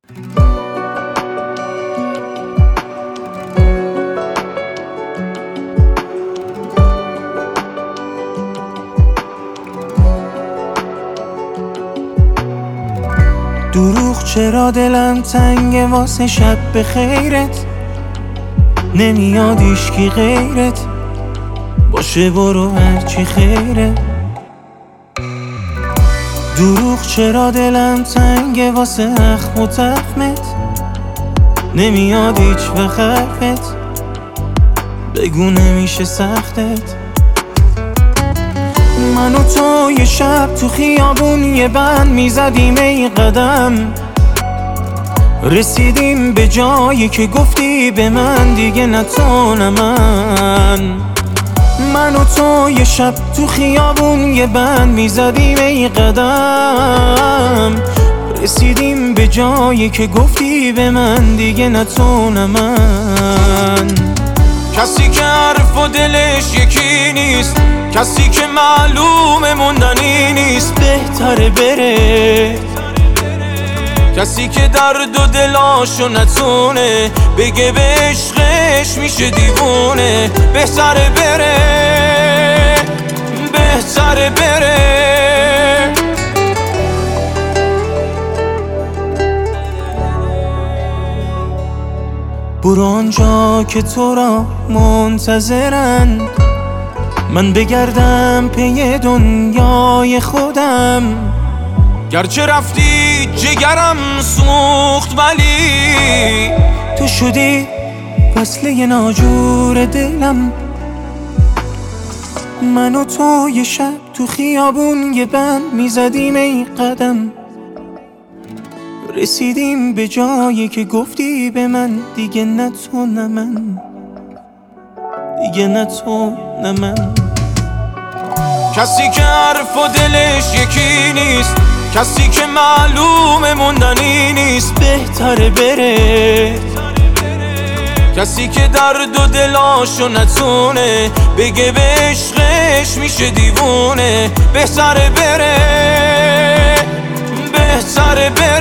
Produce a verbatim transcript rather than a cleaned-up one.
دروغ چرا دلم تنگه واسه شب به خیرت، نمیاد ایشکی غیرت باشه، برو هرچی خیره. دروغ چرا دلم تنگه واسه اخم و تخمت، نمیاد هیچ وقت حرفت، بگو نمیشه سختت. من و تو یه شب تو خیابون یه بند میزدیم ای قدم، رسیدیم به جایی که گفتی به من دیگه نه تو نه من. من و تو یه شب تو خیابون یه بند میزدیم ای قدم، رسیدیم به جایی که گفتی به من دیگه نه تو نه من. کسی که حرف و دلش یکی نیست، کسی که معلوم موندنی نیست، بهتره بره. کسی که درد و دلاشو نتونه بگه به عشقش میشه دیوونه، بهتره بره، بهتره بره. برو آنجا که تو را منتظرن، من بگردم پی دنیای خودم. گرچه رفتی جگرم سوخت ولی تو شدی وصله ناجور دلم. من و تو یه شب تو خیابون یه بند میزدیم ای قدم، رسیدیم به جایی که گفتی به من دیگه نه تو نه من، دیگه نه تو نه من. کسی که حرف و دلش یکی نیست، کسی که معلوم موندنی نیست، بهتره بره. کسی که درد و دلاشو نتونه بگه به عشقش میشه دیوونه، بهتره بره، بهتره بره.